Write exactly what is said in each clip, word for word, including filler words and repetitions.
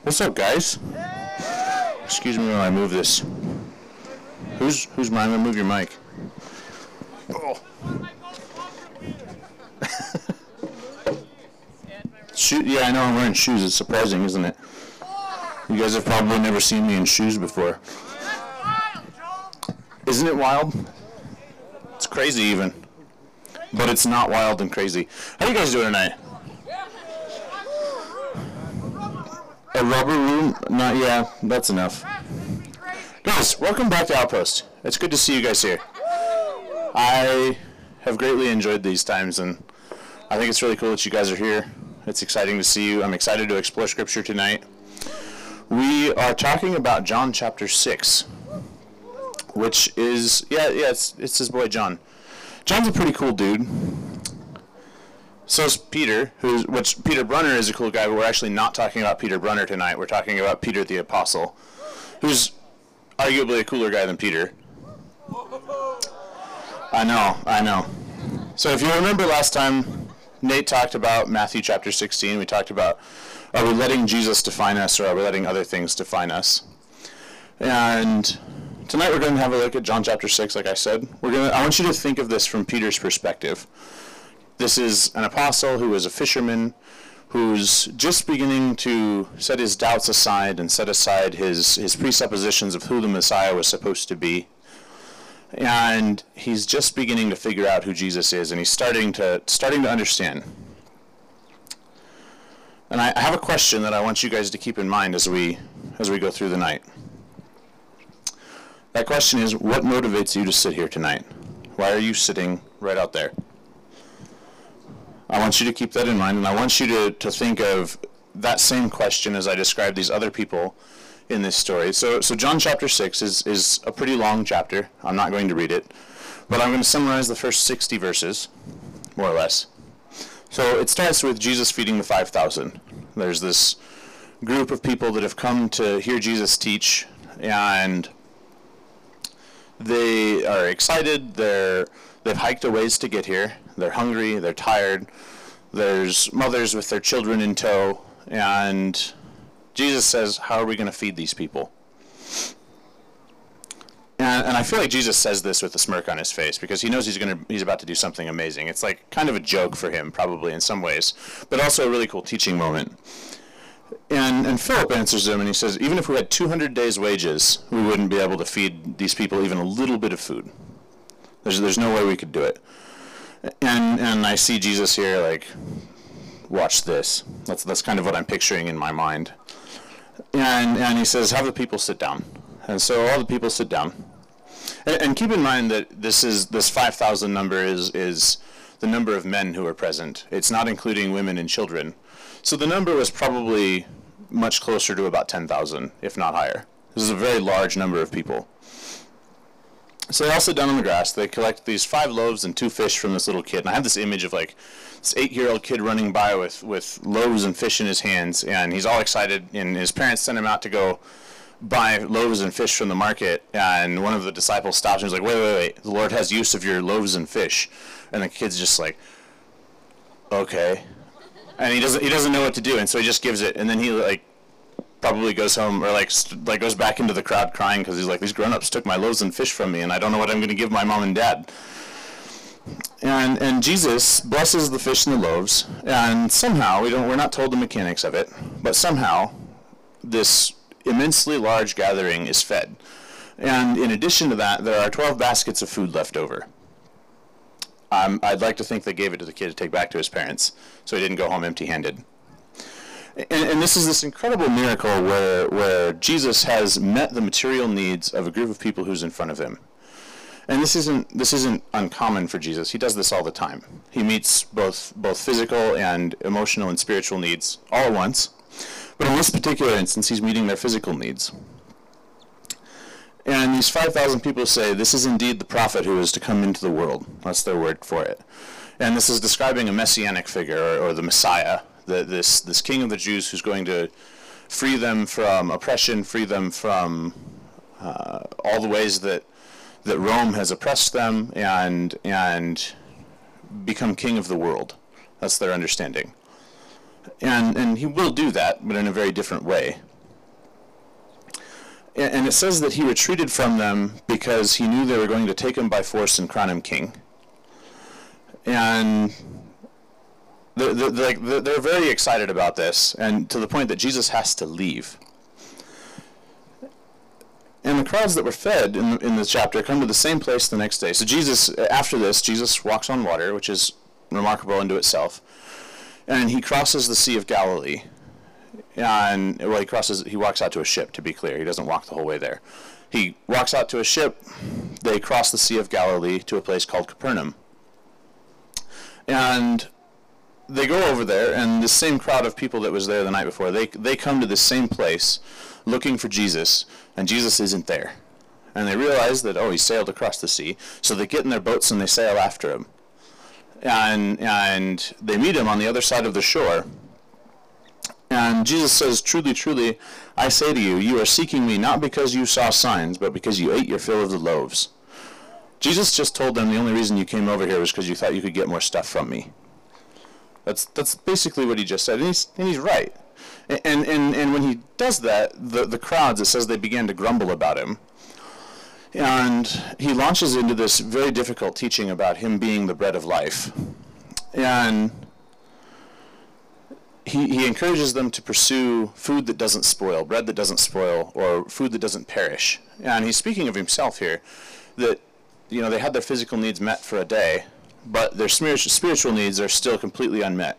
What's up, guys? Excuse me while I move this. Who's who's mine? I'm gonna move your mic. Oh. Shoe, yeah, I know I'm wearing shoes. It's surprising, isn't it? You guys have probably never seen me in shoes before. Isn't it wild? It's crazy even. But it's not wild and crazy. How you guys doing tonight? A rubber room? Not, yeah, that's enough. Guys, welcome back to Outpost. It's good to see you guys here. I have greatly enjoyed these times, and I think it's really cool that you guys are here. It's exciting to see you. I'm excited to explore Scripture tonight. We are talking about John chapter six, which is, yeah, yeah, it's, it's his boy John. John's a pretty cool dude. So is Peter, who's, which Peter Brunner is a cool guy, but we're actually not talking about Peter Brunner tonight. We're talking about Peter the Apostle, who's arguably a cooler guy than Peter. I know, I know. So if you remember last time, Nate talked about Matthew chapter sixteen. We talked about, are we letting Jesus define us, or are we letting other things define us? And tonight we're going to have a look at John chapter six, like I said. We're going to, I want you to think of this from Peter's perspective. This is an apostle who is a fisherman, who's just beginning to set his doubts aside and set aside his, his presuppositions of who the Messiah was supposed to be. And he's just beginning to figure out who Jesus is, and he's starting to starting to understand. And I have a question that I want you guys to keep in mind as we as we go through the night. That question is, what motivates you to sit here tonight? Why are you sitting right out there? I want you to keep that in mind, and I want you to, to think of that same question as I describe these other people in this story. So so John chapter six is, is a pretty long chapter. I'm not going to read it, but I'm going to summarize the first sixty verses, more or less. So it starts with Jesus feeding the five thousand. There's this group of people that have come to hear Jesus teach, and they are excited. They're, they've hiked a ways to get here. They're hungry. They're tired. There's mothers with their children in tow, and Jesus says, how are we going to feed these people? And, and I feel like Jesus says this with a smirk on his face, because he knows he's going to he's about to do something amazing. It's like kind of a joke for him, probably in some ways, but also a really cool teaching moment. And and Philip answers him, and he says, even if we had two hundred days' wages, we wouldn't be able to feed these people even a little bit of food. There's there's no way we could do it. And and I see Jesus here, like, watch this. That's that's kind of what I'm picturing in my mind. And and he says, have the people sit down. And so all the people sit down. And, and keep in mind that this is this five thousand number is is the number of men who are present. It's not including women and children. So the number was probably much closer to about ten thousand, if not higher. This is a very large number of people. So they all sit down on the grass. They collect these five loaves and two fish from this little kid. And I have this image of, like, this eight-year-old kid running by with, with loaves and fish in his hands, and he's all excited, and his parents send him out to go buy loaves and fish from the market, and one of the disciples stops and he's like, wait, wait, wait, the Lord has use of your loaves and fish. And the kid's just like, okay. And he doesn't he doesn't know what to do, and so he just gives it, and then he, like, probably goes home, or like st- like goes back into the crowd crying, because he's like, these grown-ups took my loaves and fish from me, and I don't know what I'm going to give my mom and dad. And and Jesus blesses the fish and the loaves, and somehow, we don't we're not told the mechanics of it, but somehow this immensely large gathering is fed. And in addition to that, there are twelve baskets of food left over. Um, I'd like to think they gave it to the kid to take back to his parents, so he didn't go home empty-handed. And, and this is this incredible miracle where where Jesus has met the material needs of a group of people who's in front of him. And this isn't this isn't uncommon for Jesus. He does this all the time. He meets both both physical and emotional and spiritual needs all at once. But in this particular instance, he's meeting their physical needs. And these five thousand people say, this is indeed the prophet who is to come into the world. That's their word for it. And this is describing a messianic figure, or, or the Messiah, the, this, this king of the Jews who's going to free them from oppression, free them from uh, all the ways that that Rome has oppressed them, and and become king of the world. That's their understanding. And and he will do that, but in a very different way. And it says that he retreated from them because he knew they were going to take him by force and crown him king. And they're, they're, they're very excited about this, and to the point that Jesus has to leave. And the crowds that were fed in, in this chapter come to the same place the next day. So Jesus, after this, Jesus walks on water, which is remarkable unto itself. And he crosses the Sea of Galilee. And, well, he crosses, he walks out to a ship, to be clear. He doesn't walk the whole way there. He walks out to a ship. They cross the Sea of Galilee to a place called Capernaum. And they go over there, and the same crowd of people that was there the night before, they they come to the same place looking for Jesus, and Jesus isn't there. And they realize that, oh, he sailed across the sea. So they get in their boats and they sail after him. And, and they meet him on the other side of the shore. And Jesus says, truly, truly, I say to you, you are seeking me not because you saw signs, but because you ate your fill of the loaves. Jesus just told them the only reason you came over here was because you thought you could get more stuff from me. That's that's basically what he just said, and he's, and he's right. And, and, and when he does that, the, the crowds, it says they began to grumble about him. And he launches into this very difficult teaching about him being the bread of life. And he, he encourages them to pursue food that doesn't spoil, bread that doesn't spoil, or food that doesn't perish. And he's speaking of himself here, that, you know, they had their physical needs met for a day, but their spiritual needs are still completely unmet.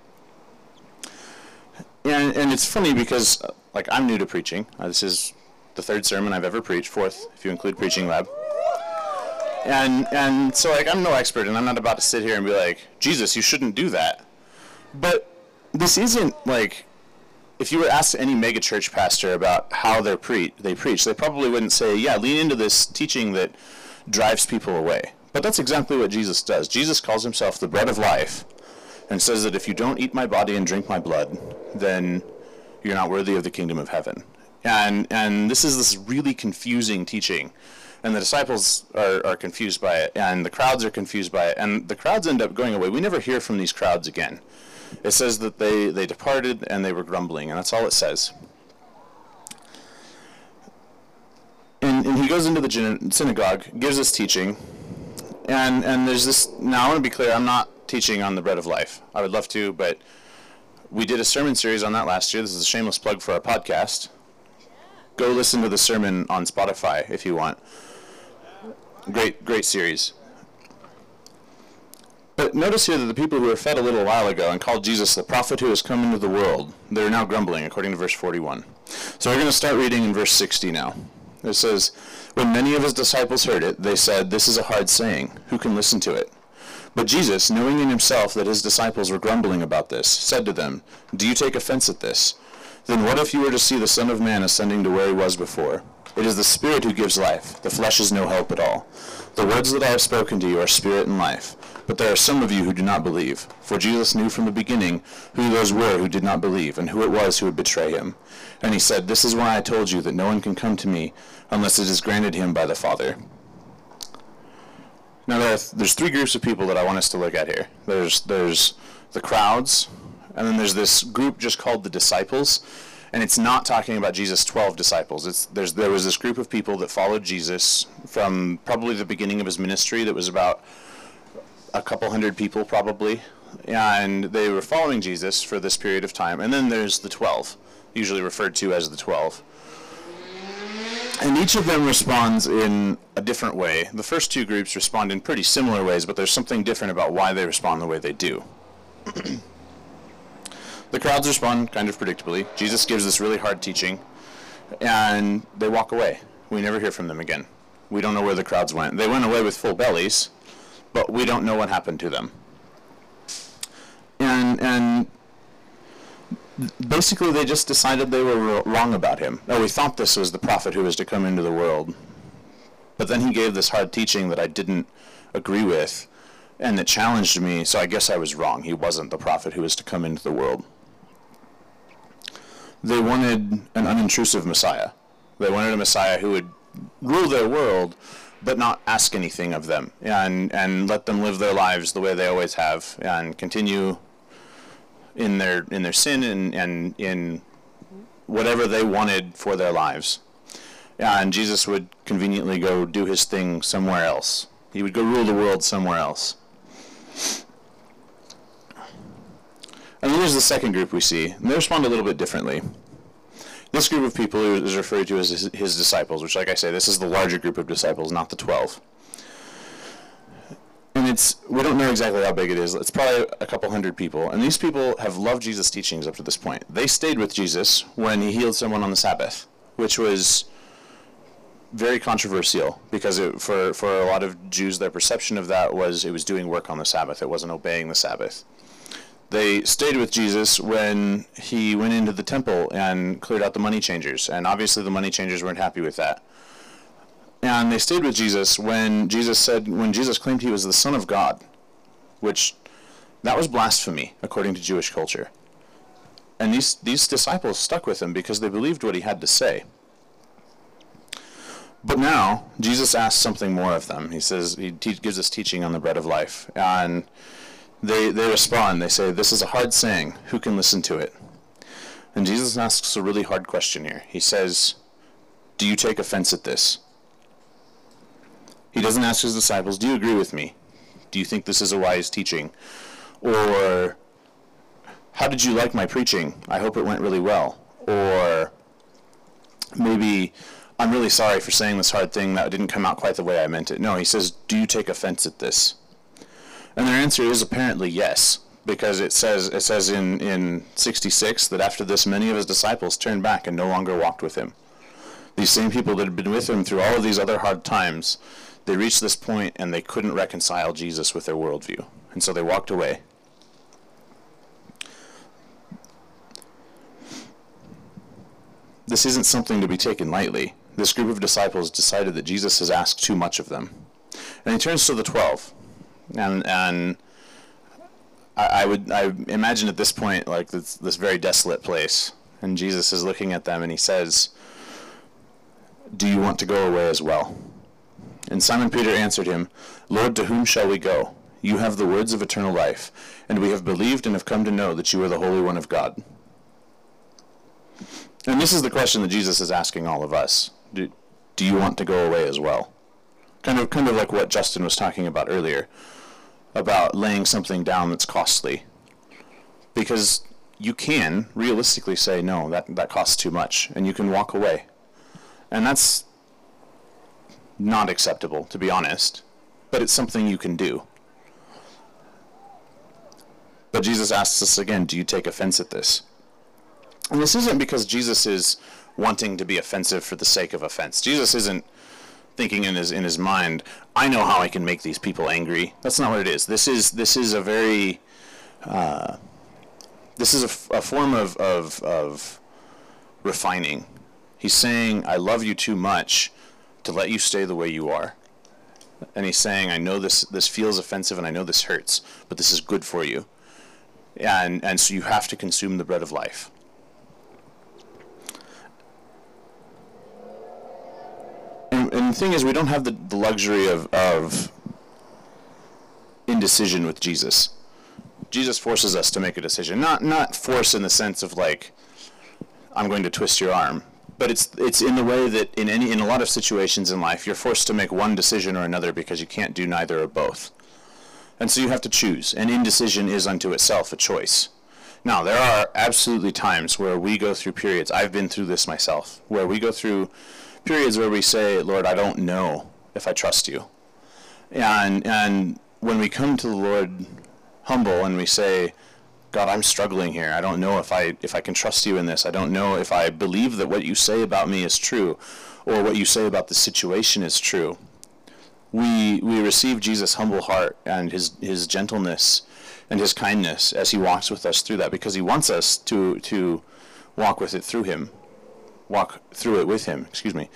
And, and it's funny because, like, I'm new to preaching. Uh, this is the third sermon I've ever preached, fourth if you include Preaching Lab. And and so, like, I'm no expert, and I'm not about to sit here and be like, Jesus, you shouldn't do that. But this isn't, like, if you were asked any mega church pastor about how they're pre- they preach, they probably wouldn't say, yeah, lean into this teaching that drives people away. But that's exactly what Jesus does. Jesus calls himself the bread of life, and says that if you don't eat my body and drink my blood, then you're not worthy of the kingdom of heaven. And and this is this really confusing teaching, and the disciples are, are confused by it, and the crowds are confused by it, and the crowds end up going away. We never hear from these crowds again. It says that they, they departed and they were grumbling, and that's all it says. And, and he goes into the synagogue, gives this teaching, and, and there's this, now I want to be clear, I'm not teaching on the bread of life. I would love to, but we did a sermon series on that last year. This is a shameless plug for our podcast. Go listen to the sermon on Spotify if you want. Great, great series. But notice here that the people who were fed a little while ago and called Jesus the prophet who has come into the world, they're now grumbling, according to verse forty-one. So we're going to start reading in verse sixty now. It says, when many of his disciples heard it, they said, this is a hard saying. Who can listen to it? But Jesus, knowing in himself that his disciples were grumbling about this, said to them, do you take offense at this? Then what if you were to see the Son of Man ascending to where he was before? It is the Spirit who gives life. The flesh is no help at all. The words that I have spoken to you are spirit and life. But there are some of you who do not believe. For Jesus knew from the beginning who those were who did not believe, and who it was who would betray him. And he said, this is why I told you that no one can come to me unless it is granted him by the Father. Now there are th- there's three groups of people that I want us to look at here. There's there's the crowds, and then there's this group just called the disciples. And it's not talking about Jesus' twelve disciples. It's there's there was this group of people that followed Jesus from probably the beginning of his ministry that was about a couple hundred people probably. And they were following Jesus for this period of time. And then there's the twelve, usually referred to as the twelve. And each of them responds in a different way. The first two groups respond in pretty similar ways, but there's something different about why they respond the way they do. The crowds respond kind of predictably. Jesus gives this really hard teaching, and they walk away. We never hear from them again. We don't know where the crowds went. They went away with full bellies, but we don't know what happened to them. And and basically they just decided they were wrong about him. Oh, we thought this was the prophet who was to come into the world. But then he gave this hard teaching that I didn't agree with, and that challenged me, so I guess I was wrong. He wasn't the prophet who was to come into the world. They wanted an unintrusive Messiah. They wanted a Messiah who would rule their world, but not ask anything of them, and and let them live their lives the way they always have, and continue in their in their sin and, and in whatever they wanted for their lives. and Jesus would conveniently go do his thing somewhere else. He would go rule the world somewhere else. And then there's the second group we see, and they respond a little bit differently. This group of people is referred to as his, his disciples, which, like I say, this is the larger group of disciples, not the twelve. And it's, we don't know exactly how big it is. It's probably a couple hundred people. And these people have loved Jesus' teachings up to this point. They stayed with Jesus when he healed someone on the Sabbath, which was very controversial, because it, for, for a lot of Jews, their perception of that was it was doing work on the Sabbath. It wasn't obeying the Sabbath. They stayed with Jesus when he went into the temple and cleared out the money changers, and obviously the money changers weren't happy with that. And they stayed with Jesus when Jesus said, when Jesus claimed he was the Son of God, which, that was blasphemy according to Jewish culture. And these, these disciples stuck with him because they believed what he had to say. But now, Jesus asks something more of them. He says, he te- gives us teaching on the bread of life. And They they respond, they say, this is a hard saying, who can listen to it? And Jesus asks a really hard question here. He says, do you take offense at this? He doesn't ask his disciples, do you agree with me? Do you think this is a wise teaching? Or, how did you like my preaching? I hope it went really well. Or, maybe, I'm really sorry for saying this hard thing, that didn't come out quite the way I meant it. No, he says, do you take offense at this? And their answer is apparently yes, because it says it says in, in sixty-six that after this many of his disciples turned back and no longer walked with him. These same people that had been with him through all of these other hard times, they reached this point and they couldn't reconcile Jesus with their worldview, and so they walked away. This isn't something to be taken lightly. This group of disciples decided that Jesus has asked too much of them. And he turns to the twelve. And and I, I would I imagine at this point, like this this very desolate place, and Jesus is looking at them and he says, do you want to go away as well? And Simon Peter answered him, Lord, to whom shall we go? You have the words of eternal life, and we have believed and have come to know that you are the Holy One of God. And this is the question that Jesus is asking all of us. Do, do you want to go away as well? Kind of kind of like what Justin was talking about earlier, about laying something down that's costly. Because you can realistically say, no, that, that costs too much, and you can walk away. And that's not acceptable, to be honest, but it's something you can do. But Jesus asks us again, do you take offense at this? And this isn't because Jesus is wanting to be offensive for the sake of offense. Jesus isn't thinking in his in his mind, I know how I can make these people angry. That's not what it is. This is this is a very uh, this is a, f- a form of, of of refining. He's saying, I love you too much to let you stay the way you are. And he's saying, I know this this feels offensive and I know this hurts, but this is good for you. And and so you have to consume the bread of life. And the thing is, we don't have the, the luxury of, of indecision with Jesus. Jesus forces us to make a decision. Not not force in the sense of like, I'm going to twist your arm. But it's it's in the way that in any in a lot of situations in life, you're forced to make one decision or another because you can't do neither or both. And so you have to choose. And indecision is unto itself a choice. Now, there are absolutely times where we go through periods, I've been through this myself, where we go through periods where we say, Lord, I don't know if I trust you. And and when we come to the Lord humble and we say, God, I'm struggling here. I don't know if I if I can trust you in this. I don't know if I believe that what you say about me is true or what you say about the situation is true. We we receive Jesus' humble heart and his his gentleness and his kindness as he walks with us through that, because he wants us to to walk with it through him. Walk through it with him, excuse me.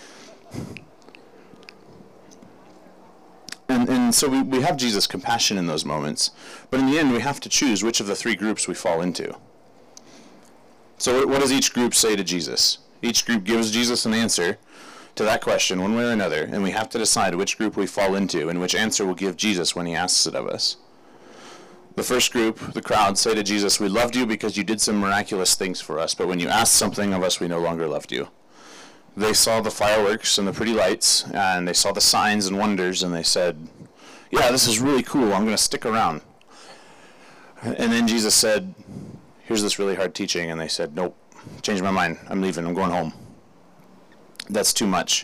And and so we, we have Jesus' compassion in those moments, but in the end we have to choose which of the three groups we fall into. So what does each group say to Jesus? Each group gives Jesus an answer to that question one way or another, and we have to decide which group we fall into and which answer we'll give Jesus when he asks it of us. The first group, the crowd, say to Jesus, we loved you because you did some miraculous things for us, but when you asked something of us, we no longer loved you. They saw the fireworks and the pretty lights, and they saw the signs and wonders, and they said, yeah, this is really cool, I'm going to stick around. And then Jesus said, here's this really hard teaching, and they said, nope, changed my mind, I'm leaving, I'm going home. That's too much.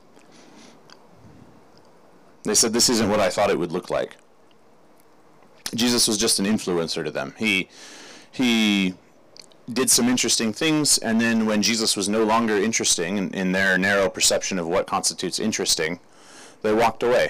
They said, this isn't what I thought it would look like. Jesus was just an influencer to them. He, he did some interesting things, and then when Jesus was no longer interesting in, in their narrow perception of what constitutes interesting, they walked away.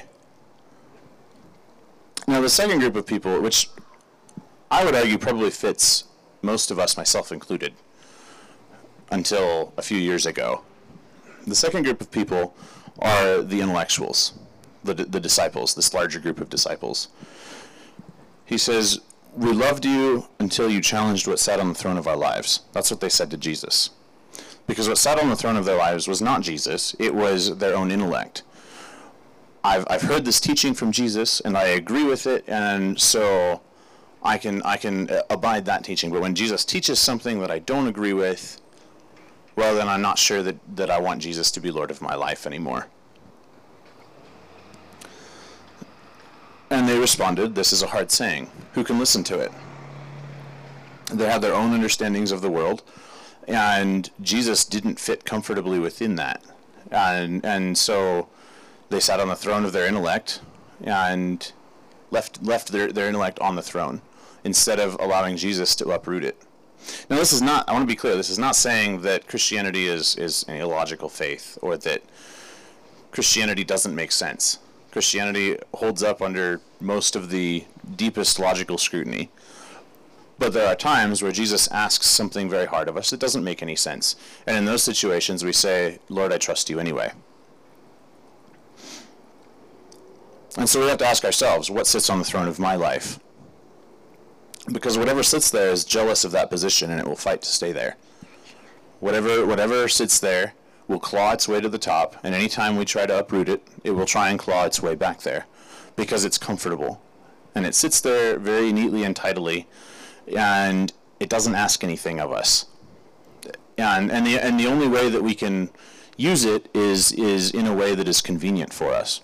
Now the second group of people, which I would argue probably fits most of us, myself included, until a few years ago. The second group of people are the intellectuals, the, the disciples, this larger group of disciples. He says, we loved you until you challenged what sat on the throne of our lives. That's what they said to Jesus. Because what sat on the throne of their lives was not Jesus, it was their own intellect. I've, I've heard this teaching from Jesus, and I agree with it, and so I can, I can abide that teaching. But when Jesus teaches something that I don't agree with, well, then I'm not sure that, that I want Jesus to be Lord of my life anymore. And they responded, this is a hard saying. Who can listen to it? They had their own understandings of the world, and Jesus didn't fit comfortably within that. And, and so they sat on the throne of their intellect and left, left their, their intellect on the throne instead of allowing Jesus to uproot it. Now this is not, I want to be clear, this is not saying that Christianity is, is an illogical faith or that Christianity doesn't make sense. Christianity holds up under most of the deepest logical scrutiny. But there are times where Jesus asks something very hard of us that doesn't make any sense. And in those situations we say, Lord, I trust you anyway. And so we have to ask ourselves, what sits on the throne of my life? Because whatever sits there is jealous of that position, and it will fight to stay there. Whatever, whatever sits there will claw its way to the top, and anytime we try to uproot it, it will try and claw its way back there, because it's comfortable. And it sits there very neatly and tidily, and it doesn't ask anything of us. And, and, the, and the only way that we can use it is, is in a way that is convenient for us.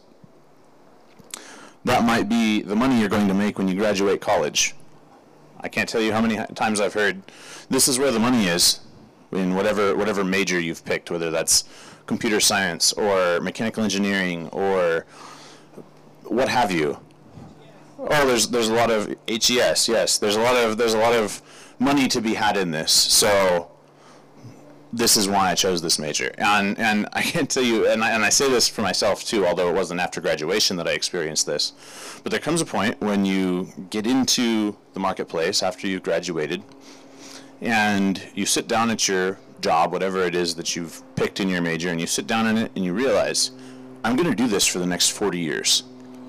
That might be the money you're going to make when you graduate college. I can't tell you how many times I've heard, this is where the money is, in whatever whatever major you've picked, whether that's computer science or mechanical engineering or what have you. Oh, there's there's a lot of H E S, yes. There's a lot of there's a lot of money to be had in this. So this is why I chose this major. And and I can't tell you, and I, and I say this for myself too, although it wasn't after graduation that I experienced this. But there comes a point when you get into the marketplace after you've graduated, and you sit down at your job, whatever it is that you've picked in your major, and you sit down in it and you realize, I'm going to do this for the next forty years.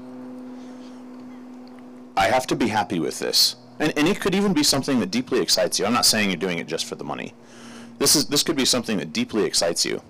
I have to be happy with this. And, and it could even be something that deeply excites you. I'm not saying you're doing it just for the money. This is this could be something that deeply excites you.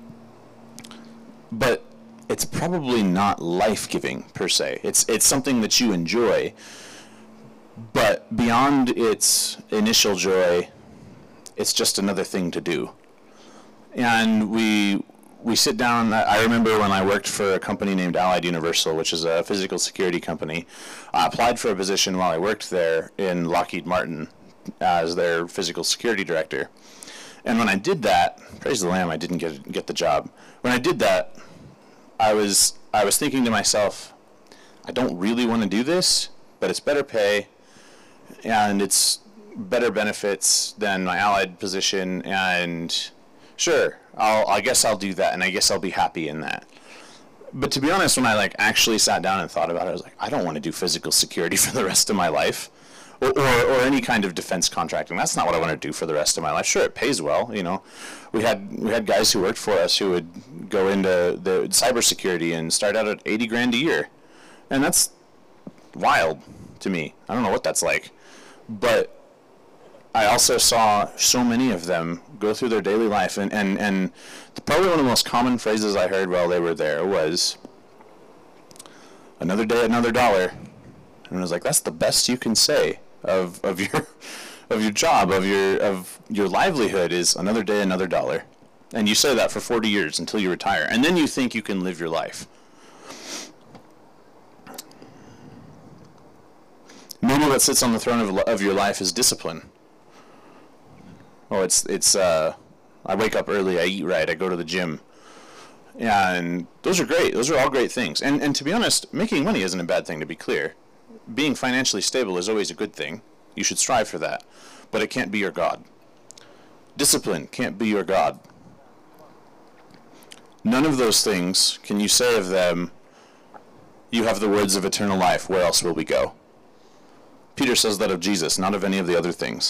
But it's probably not life-giving per se. It's it's something that you enjoy, but beyond its initial joy, it's just another thing to do. And we we sit down. I remember when I worked for a company named Allied Universal, which is a physical security company. I applied for a position while I worked there in Lockheed Martin as their physical security director. And when I did that, praise the Lamb, I didn't get get the job. When I did that, I was I was thinking to myself, I don't really want to do this, but it's better pay, and it's better benefits than my Allied position, and sure, I'll I guess I'll do that, and I guess I'll be happy in that. But to be honest, when I like actually sat down and thought about it, I was like, I don't want to do physical security for the rest of my life. Or, or, or any kind of defense contracting. That's not what I want to do for the rest of my life. Sure, it pays well, you know. We had we had guys who worked for us who would go into the cybersecurity and start out at eighty grand a year, and that's wild to me. I don't know what that's like, but I also saw so many of them go through their daily life, and and and the, probably one of the most common phrases I heard while they were there was, "Another day, another dollar," and I was like, that's the best you can say of of your of your job, of your of your livelihood, is another day, another dollar. And you say that for forty years until you retire. And then you think you can live your life. Maybe what sits on the throne of, of your life is discipline. Oh, it's, it's, uh, I wake up early, I eat right, I go to the gym. And those are great. Those are all great things. And, and to be honest, making money isn't a bad thing, to be clear. Being financially stable is always a good thing. You should strive for that. But it can't be your God. Discipline can't be your God. None of those things can you say of them, you have the words of eternal life, where else will we go? Peter says that of Jesus, not of any of the other things.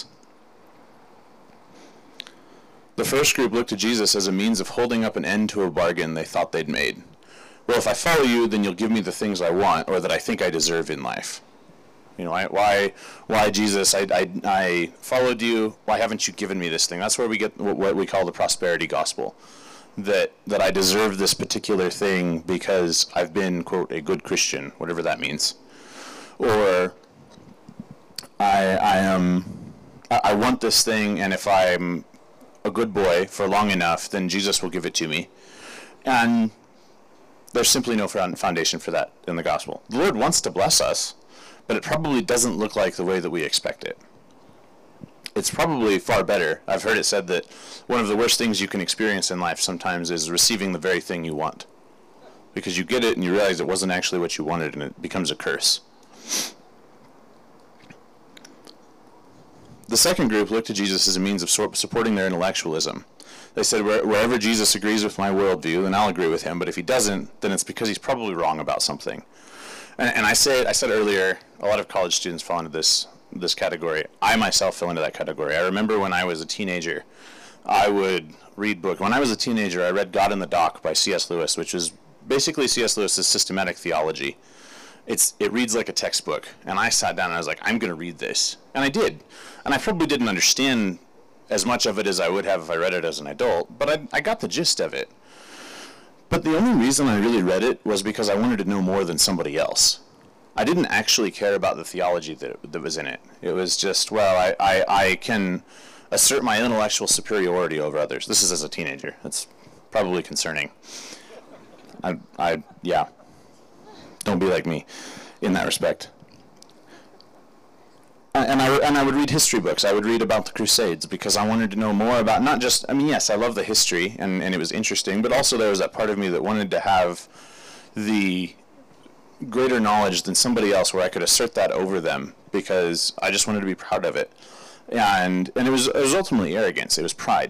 The first group looked to Jesus as a means of holding up an end to a bargain they thought they'd made. Well, if I follow you, then you'll give me the things I want or that I think I deserve in life. You know, I, why, why Jesus, I, I, I followed you, why haven't you given me this thing? That's where we get what, what we call the prosperity gospel. That, that I deserve this particular thing because I've been, quote, a good Christian, whatever that means. Or I, I am, I, I want this thing, and if I'm a good boy for long enough, then Jesus will give it to me. And there's simply no foundation for that in the gospel. The Lord wants to bless us, but it probably doesn't look like the way that we expect it. It's probably far better. I've heard it said that one of the worst things you can experience in life sometimes is receiving the very thing you want. Because you get it and you realize it wasn't actually what you wanted, and it becomes a curse. The second group looked to Jesus as a means of supporting their intellectualism. They said, wherever Jesus agrees with my worldview, then I'll agree with him. But if he doesn't, then it's because he's probably wrong about something. And, and I said, I said earlier, a lot of college students fall into this this category. I myself fell into that category. I remember when I was a teenager, I would read books. When I was a teenager, I read God in the Dock by C S Lewis, which is basically C S Lewis's systematic theology. It's it reads like a textbook. And I sat down and I was like, I'm going to read this. And I did. And I probably didn't understand as much of it as I would have if I read it as an adult, but I, I got the gist of it. But the only reason I really read it was because I wanted to know more than somebody else. I didn't actually care about the theology that, that was in it. It was just, well, I, I, I can assert my intellectual superiority over others. This is as a teenager. That's probably concerning. I, I, yeah. Don't be like me in that respect. And I, and I would read history books. I would read about the Crusades because I wanted to know more about, not just, I mean, yes, I love the history, and, and it was interesting, but also there was that part of me that wanted to have the greater knowledge than somebody else where I could assert that over them because I just wanted to be proud of it. And and it was, it was ultimately arrogance. It was pride.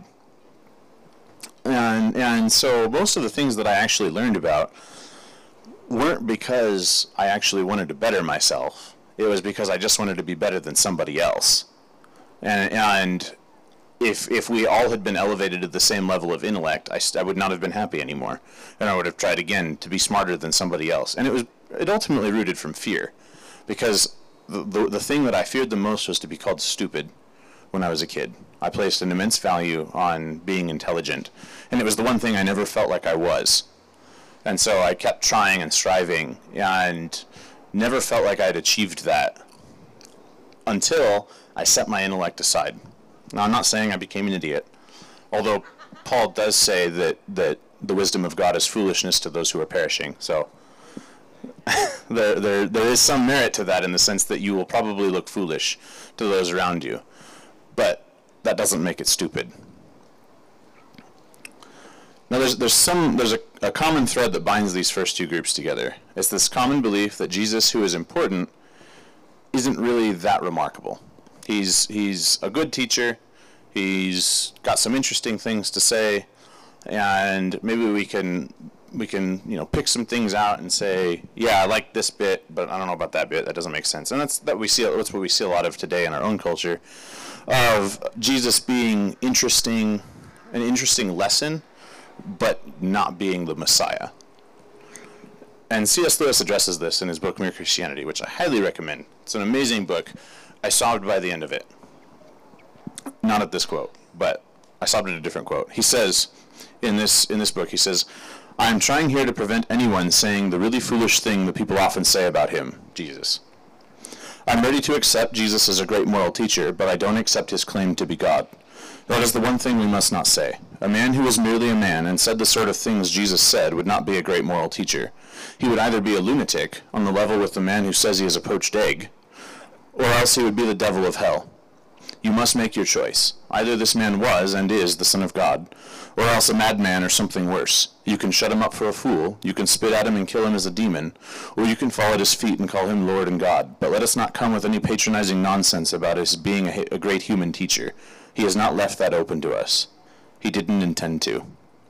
And, and so most of the things that I actually learned about weren't because I actually wanted to better myself. It was because I just wanted to be better than somebody else. And, and if if we all had been elevated to the same level of intellect, I, I would not have been happy anymore. And I would have tried again to be smarter than somebody else. And it was it ultimately rooted from fear. Because the, the, the thing that I feared the most was to be called stupid when I was a kid. I placed an immense value on being intelligent. And it was the one thing I never felt like I was. And so I kept trying and striving and never felt like I'd achieved that until I set my intellect aside. Now, I'm not saying I became an idiot, although Paul does say that, that the wisdom of God is foolishness to those who are perishing. So there, there, there is some merit to that in the sense that you will probably look foolish to those around you. But that doesn't make it stupid. Now, there's, there's, some, there's a, a common thread that binds these first two groups together. It's this common belief that Jesus, who is important, isn't really that remarkable. He's, he's a good teacher, he's got some interesting things to say, and maybe we can, we can you know, pick some things out and say, yeah, I like this bit, but I don't know about that bit, that doesn't make sense. And that's, that we see, that's what we see a lot of today in our own culture, of Jesus being interesting, an interesting lesson, but not being the Messiah. And C S Lewis addresses this in his book Mere Christianity, which I highly recommend. It's an amazing book. I sobbed by the end of it. Not at this quote, but I sobbed at a different quote. He says, in this in this book, he says, I am trying here to prevent anyone saying the really foolish thing that people often say about him, Jesus. I'm ready to accept Jesus as a great moral teacher, but I don't accept his claim to be God. That is the one thing we must not say. A man who was merely a man and said the sort of things Jesus said would not be a great moral teacher. He would either be a lunatic, on the level with the man who says he is a poached egg, or else he would be the devil of hell. You must make your choice. Either this man was and is the Son of God, or else a madman or something worse. You can shut him up for a fool, you can spit at him and kill him as a demon, or you can fall at his feet and call him Lord and God. But let us not come with any patronizing nonsense about his being a, a great human teacher. He has not left that open to us. He didn't intend to.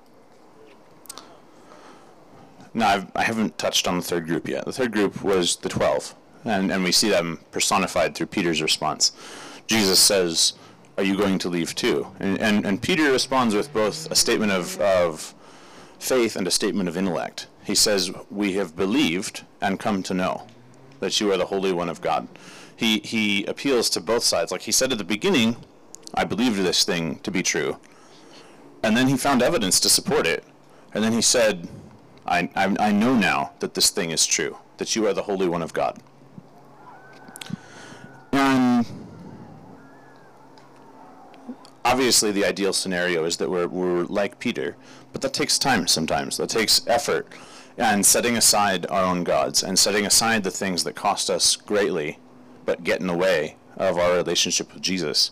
Now, I've, I haven't touched on the third group yet. The third group was the twelve, and, and we see them personified through Peter's response. Jesus says, are you going to leave too? And, and, and Peter responds with both a statement of, of faith and a statement of intellect. He says, we have believed and come to know that you are the Holy One of God. He, he appeals to both sides. Like he said at the beginning, I believed this thing to be true. And then he found evidence to support it. And then he said, I, I, I know now that this thing is true, that you are the Holy One of God. And obviously the ideal scenario is that we're, we're like Peter, but that takes time sometimes. That takes effort and setting aside our own gods and setting aside the things that cost us greatly but get in the way of our relationship with Jesus.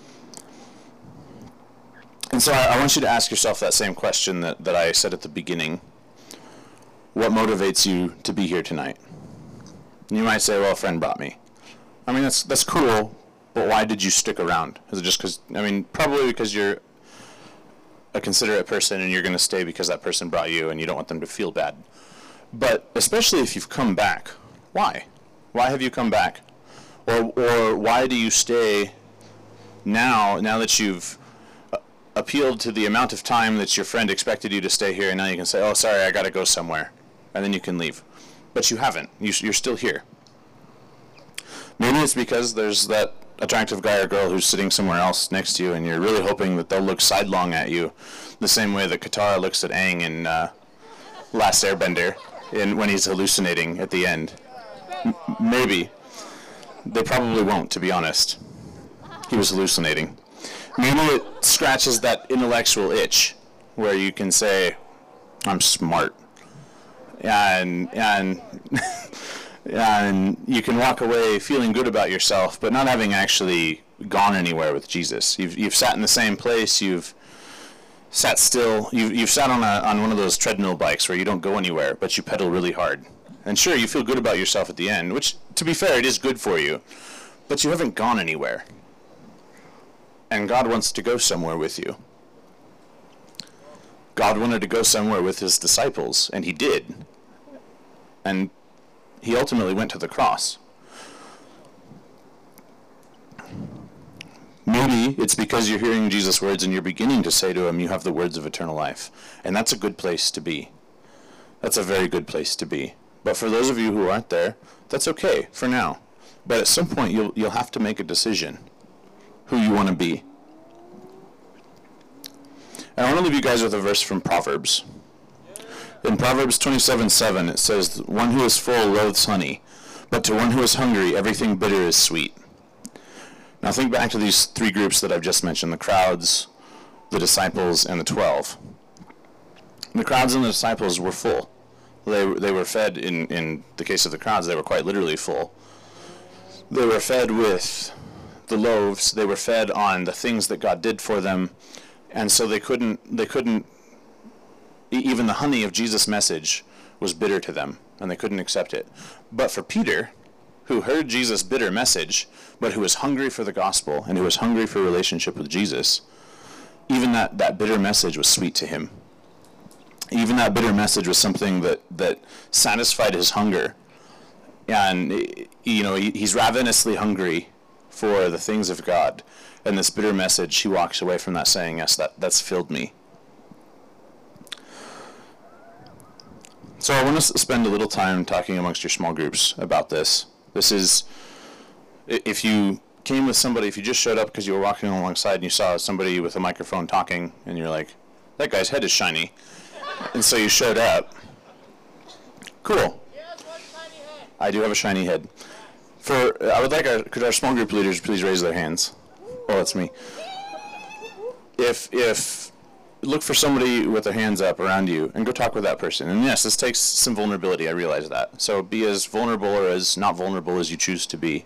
And so I, I want you to ask yourself that same question that, that I said at the beginning. What motivates you to be here tonight? And you might say, well, a friend brought me. I mean, that's that's cool, but why did you stick around? Is it just because, I mean, probably because you're a considerate person and you're going to stay because that person brought you and you don't want them to feel bad. But especially if you've come back, why? Why have you come back? Or, or why do you stay now, now that you've appealed to the amount of time that your friend expected you to stay here, and now you can say, oh, sorry, I got to go somewhere, and then you can leave. But you haven't. You, you're still here. Maybe it's because there's that attractive guy or girl who's sitting somewhere else next to you, and you're really hoping that they'll look sidelong at you the same way that Katara looks at Aang in uh, Last Airbender in, when he's hallucinating at the end. M- maybe. They probably won't, to be honest. He was hallucinating. Maybe it scratches that intellectual itch where you can say, I'm smart. And and and you can walk away feeling good about yourself, but not having actually gone anywhere with Jesus. You've you've sat in the same place, you've sat still, you've you've sat on a on one of those treadmill bikes where you don't go anywhere, but you pedal really hard. And sure, you feel good about yourself at the end, which, to be fair, it is good for you, but you haven't gone anywhere. And God wants to go somewhere with you. God wanted to go somewhere with his disciples, and he did. And he ultimately went to the cross. Maybe it's because you're hearing Jesus' words and you're beginning to say to him, you have the words of eternal life. And that's a good place to be. That's a very good place to be. But for those of you who aren't there, that's okay for now. But at some point, you'll you'll have to make a decision who you want to be. And I want to leave you guys with a verse from Proverbs. In Proverbs twenty-seven seven, it says, one who is full loathes honey, but to one who is hungry, everything bitter is sweet. Now think back to these three groups that I've just mentioned, the crowds, the disciples, and the twelve. The crowds and the disciples were full. They, they were fed, in, in the case of the crowds, they were quite literally full. They were fed with the loaves, they were fed on the things that God did for them, and so they couldn't, they couldn't, even the honey of Jesus' message was bitter to them, and they couldn't accept it. But for Peter, who heard Jesus' bitter message, but who was hungry for the gospel, and who was hungry for a relationship with Jesus, even that, that bitter message was sweet to him. Even that bitter message was something that, that satisfied his hunger. And, you know, he, he's ravenously hungry for the things of God. And this bitter message, he walks away from that saying, yes, that, that's filled me. So I want us to spend a little time talking amongst your small groups about this. This is, if you came with somebody, if you just showed up because you were walking alongside and you saw somebody with a microphone talking, and you're like, that guy's head is shiny. And so you showed up. Cool. I do have a shiny head. For I would like our, could our small group leaders please raise their hands? Oh, that's me. If if look for somebody with their hands up around you and go talk with that person. And yes, this takes some vulnerability. I realize that. So be as vulnerable or as not vulnerable as you choose to be.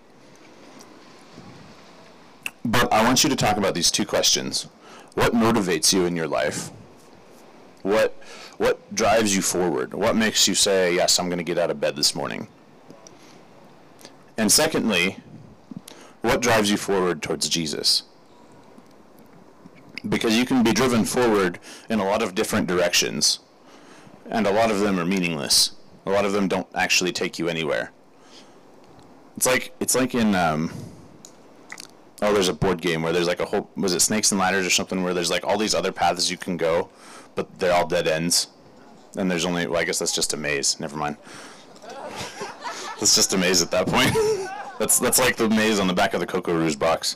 But I want you to talk about these two questions. What motivates you in your life? What what drives you forward? What makes you say, yes, I'm going to get out of bed this morning? And secondly, what drives you forward towards Jesus? Because you can be driven forward in a lot of different directions, and a lot of them are meaningless. A lot of them don't actually take you anywhere. It's like it's like in um, oh, there's a board game where there's like a whole, was it Snakes and Ladders or something, where there's like all these other paths you can go, but they're all dead ends, and there's only, well, I guess that's just a maze. Never mind. It's just a maze at that point. that's that's like the maze on the back of the Coco Rouge box.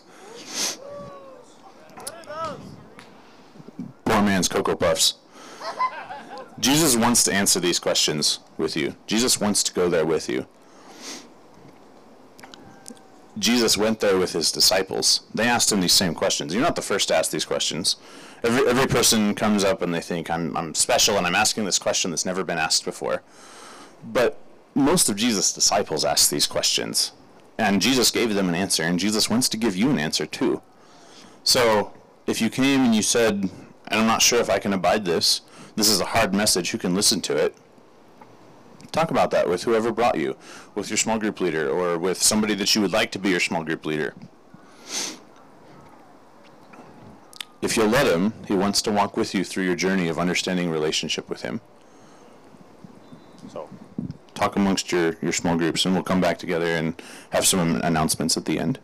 Poor man's Cocoa Puffs. Jesus wants to answer these questions with you. Jesus wants to go there with you. Jesus went there with his disciples. They asked him these same questions. You're not the first to ask these questions. Every every person comes up and they think, I'm I'm special and I'm asking this question that's never been asked before. But most of Jesus' disciples asked these questions. And Jesus gave them an answer, and Jesus wants to give you an answer too. So if you came and you said, I'm not sure if I can abide this, this is a hard message, who can listen to it? Talk about that with whoever brought you, with your small group leader, or with somebody that you would like to be your small group leader. If you'll let him, he wants to walk with you through your journey of understanding relationship with him. So, talk amongst your, your small groups, and we'll come back together and have some announcements at the end.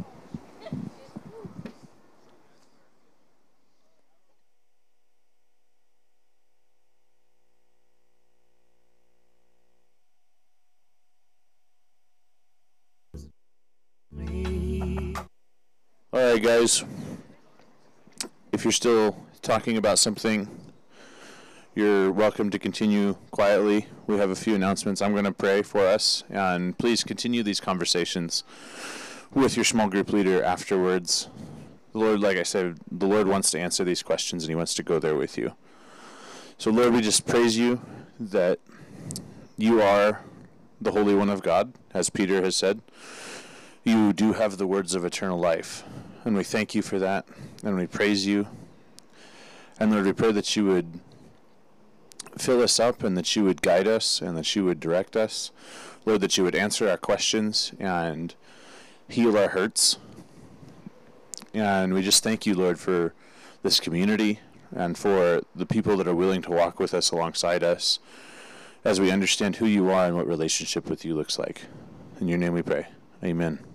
Alright guys, if you're still talking about something, you're welcome to continue quietly. We have a few announcements. I'm going to pray for us, and please continue these conversations with your small group leader afterwards. The Lord, like I said, the Lord wants to answer these questions, and he wants to go there with you. So Lord, we just praise you that you are the Holy One of God, as Peter has said. You do have the words of eternal life, and we thank you for that, and we praise you. And Lord, we pray that you would fill us up, and that you would guide us, and that you would direct us. Lord, that you would answer our questions and heal our hurts. And we just thank you, Lord, for this community and for the people that are willing to walk with us alongside us as we understand who you are and what relationship with you looks like. In your name we pray. Amen.